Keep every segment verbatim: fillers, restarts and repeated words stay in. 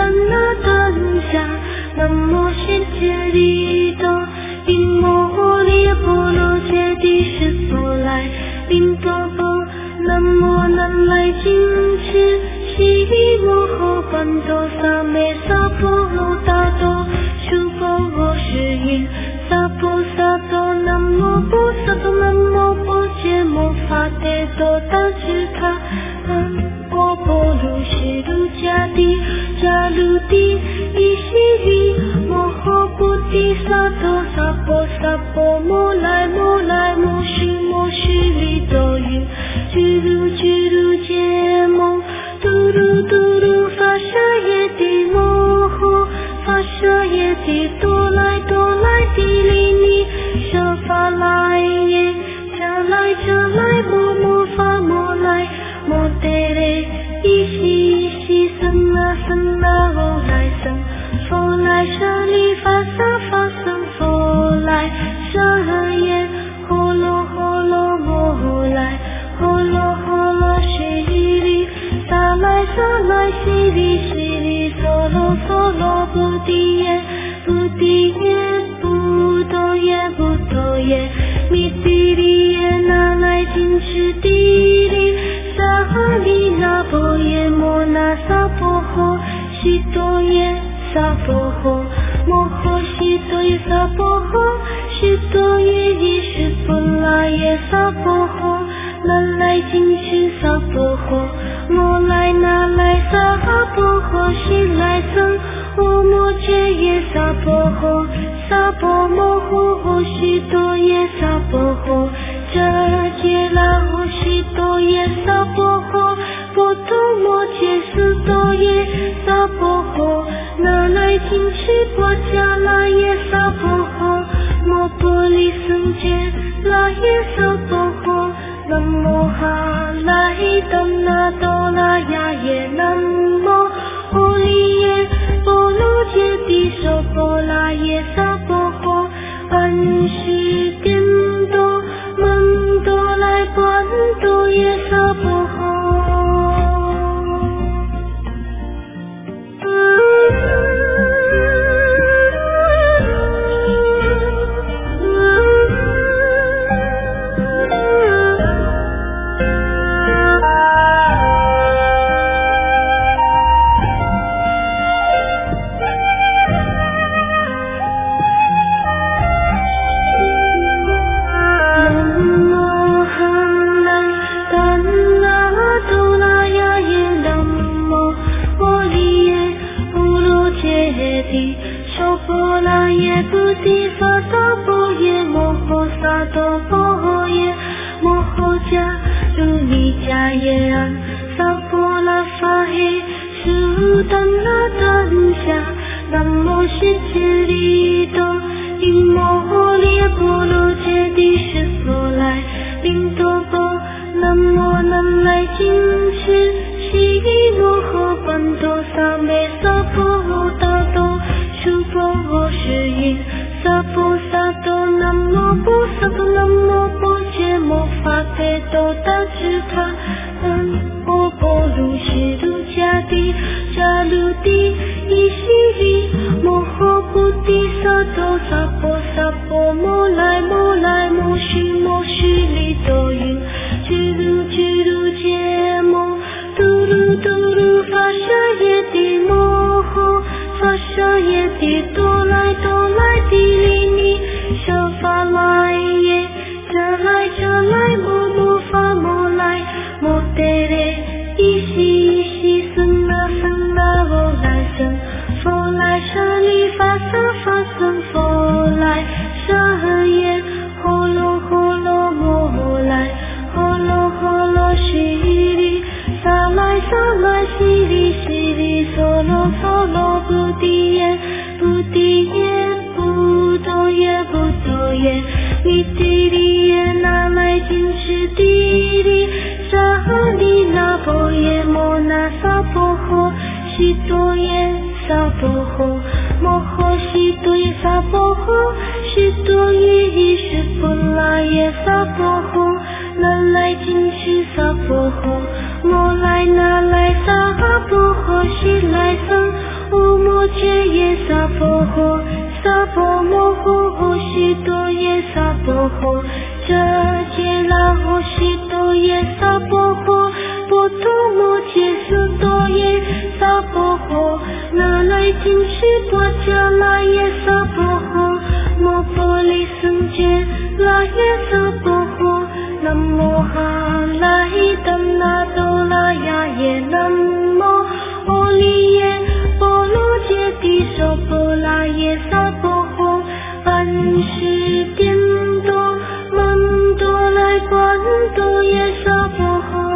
那当下，南无悉揭谛多，因摩利波罗揭谛是佛来，宾多波，南无南来金持，悉利摩诃班多萨美萨婆罗大多，殊波罗是因，萨婆萨多，南无波萨多，南无波揭摩法帝多达智他，南无波罗悉卢迦帝迦卢帝伊悉利摩诃菩提萨埵萨婆萨婆摩来摩来摩须摩须利多云，居卢居卢揭摩嘟噜嘟噜发舍耶帝摩诃发舍耶帝多来多来帝利尼舍法来耶遮来遮来摩摩发摩来摩帝雷伊悉伊悉僧那僧那佛来僧佛来舍利发萨发僧佛来舍耶诃罗诃罗摩来诃罗诃罗悉利萨来萨来悉利悉利娑罗娑罗菩提耶菩提耶不多耶不多耶弥帝利耶那来金持帝利萨哈利那波耶摩那萨婆诃悉多耶萨婆诃摩诃悉多耶萨婆诃悉多耶伊是波拉耶萨婆诃那来金持萨婆诃摩来那来萨哈婆诃悉来僧无摩揭耶萨婆诃萨婆摩诃诃悉多耶萨婆诃遮揭拉诃悉多耶萨婆诃波多摩揭斯多耶萨婆诃那来金持波迦拉耶萨婆诃摩波利僧揭拉耶萨婆诃南无哈来当那多那呀耶南无唵利耶波罗揭谛娑婆拉耶萨婆诃安须颠多门多来观多耶萨婆诃摩来那来萨哈婆诃悉来僧无摩揭耶萨婆诃，萨婆摩诃诃须多耶萨婆诃，遮揭拉诃须多耶萨婆诃，波多摩揭苏多耶萨婆诃，那来金翅波迦拉耶萨婆诃，摩婆利僧揭拉耶萨婆诃，南无哈拉伊丹那多拉雅耶，南无阿利耶波罗揭谛娑婆拉耶萨婆诃，安时颠多曼多来观多耶萨婆诃。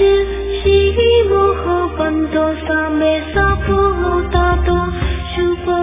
摩诃般多萨咩萨婆诃达多，须波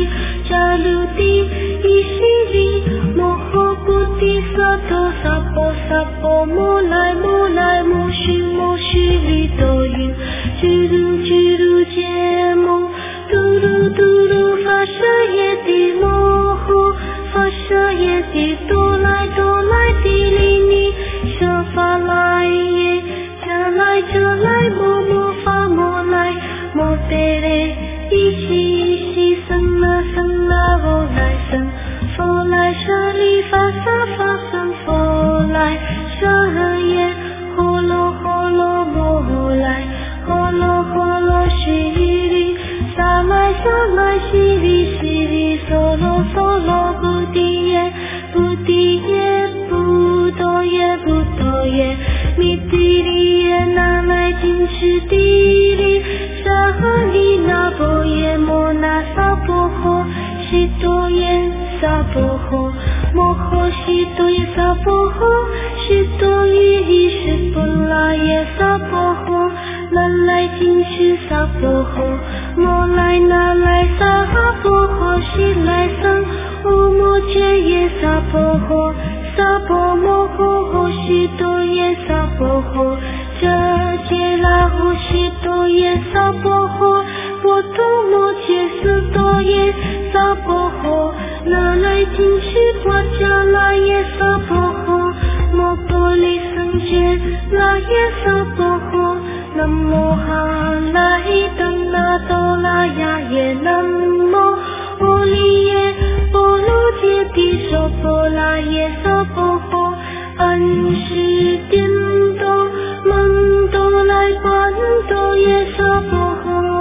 迦卢帝伊西里摩诃菩提萨埵萨婆萨婆摩来摩来摩须摩须利多因居卢居卢揭摩嘟噜嘟噜发舍耶帝摩诃发舍耶帝多来多来帝利尼舍发来耶迦来迦来摩摩发摩来摩得嘞伊西伊西僧那僧那佛来僧佛来舍利发萨发僧佛来舍耶诃罗诃罗摩来诃罗诃罗须利萨来萨来悉利悉利娑罗娑罗菩提耶菩提耶不多耶不多耶弥帝利耶那来金持帝利沙诃利那波耶摩那萨婆诃悉多耶萨婆诃摩诃悉多耶萨婆诃悉多于伊湿婆拉耶萨婆诃那来金持萨婆诃摩来那来萨婆诃悉来僧无摩揭耶萨婆诃萨婆摩诃诃悉多耶萨婆诃遮揭拉诃悉多耶萨婆诃波多摩揭斯多耶萨婆诃那来金持波迦拉耶萨婆诃摩婆利僧揭拉耶萨婆诃南无哈来等那多拉雅耶南无阿利耶波罗揭谛娑婆拉耶萨婆诃安时颠倒蒙多来观多耶萨婆诃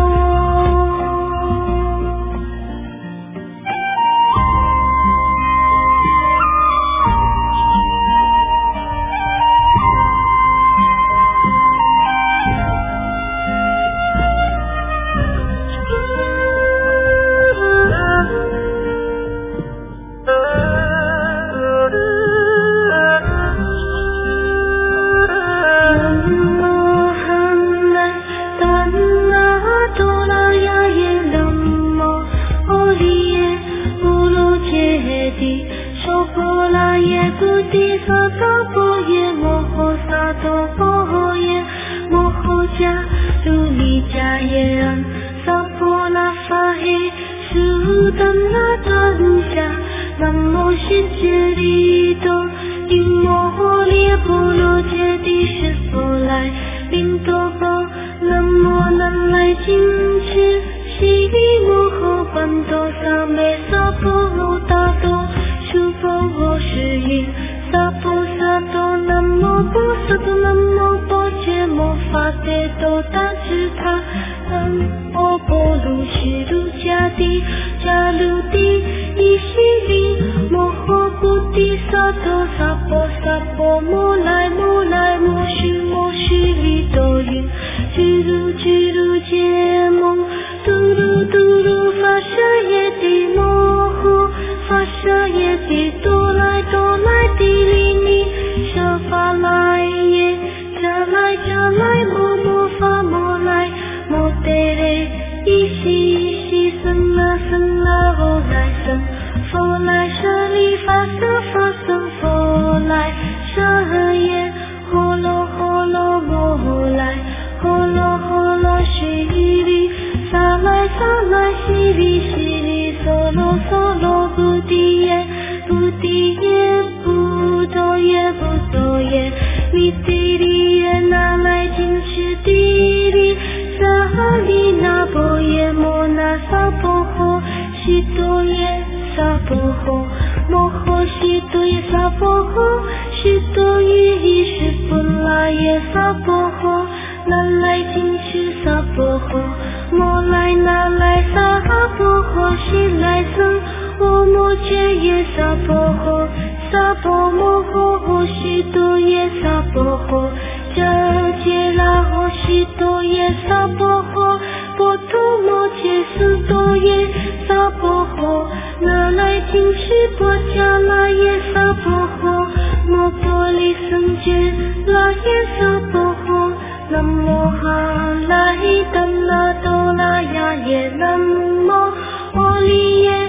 南无悉揭利多因摩诃列波罗揭谛湿婆来宾多波南无南来金持悉利摩诃班多萨美萨婆罗达多苏婆诃世因萨婆萨多南无波萨多南无波揭摩发帝多达智他南无波卢须卢迦帝迦卢帝伊西利摩诃菩提萨埵萨婆萨婆摩来摩来摩须摩须利多因居卢居卢揭摩嘟噜嘟噜发舍耶帝摩诃发舍耶帝多来多来帝利尼舍发来耶迦来迦来摩摩发摩来摩得嘞伊西伊西僧那僧那佛来僧佛来舍利发舍发僧佛来舍耶诃罗诃罗摩来诃罗诃罗须利萨来萨来悉利悉利娑罗娑罗菩提耶菩提耶不多耶不多耶弥帝利耶那来金持帝利沙诃利那波耶摩那萨婆诃悉多耶萨婆诃摩诃悉多耶萨婆诃悉多于伊湿婆拉耶萨婆诃那来金持萨婆诃摩来那来萨婆诃悉来僧无摩揭耶萨婆诃萨婆摩诃诃悉多耶萨婆诃遮揭拉诃悉多耶萨婆诃波多摩揭斯多耶萨婆诃那来金持波迦拉耶萨婆诃摩婆利僧揭拉耶萨婆诃南无哈来等那多拉雅耶南无阿利耶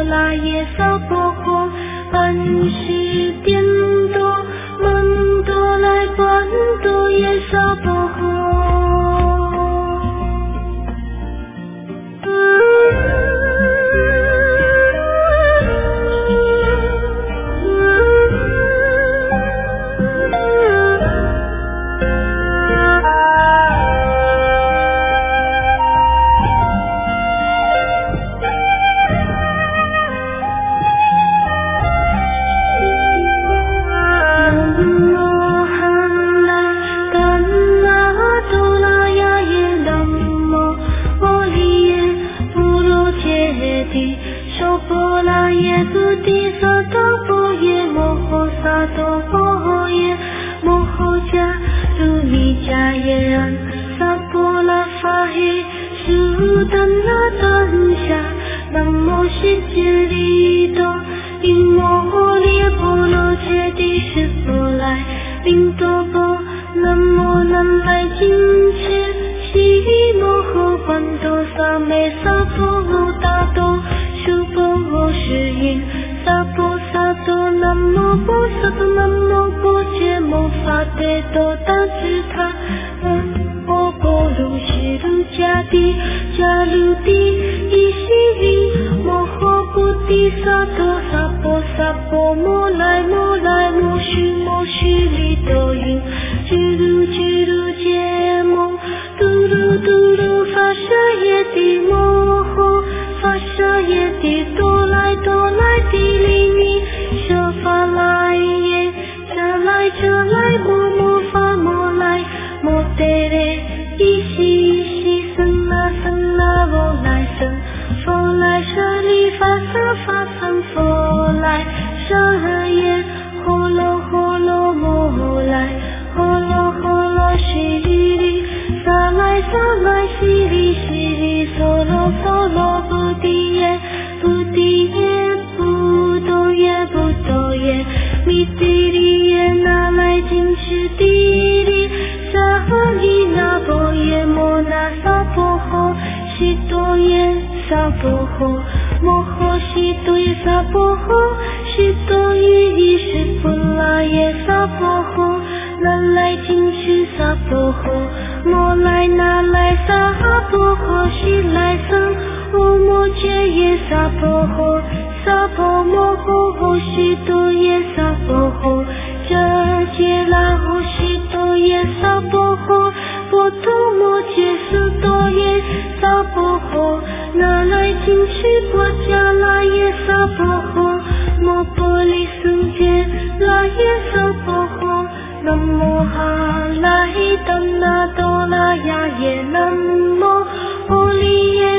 拉耶娑婆诃，安时颠多曼多来般多耶娑婆诃。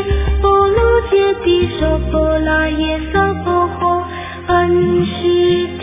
安时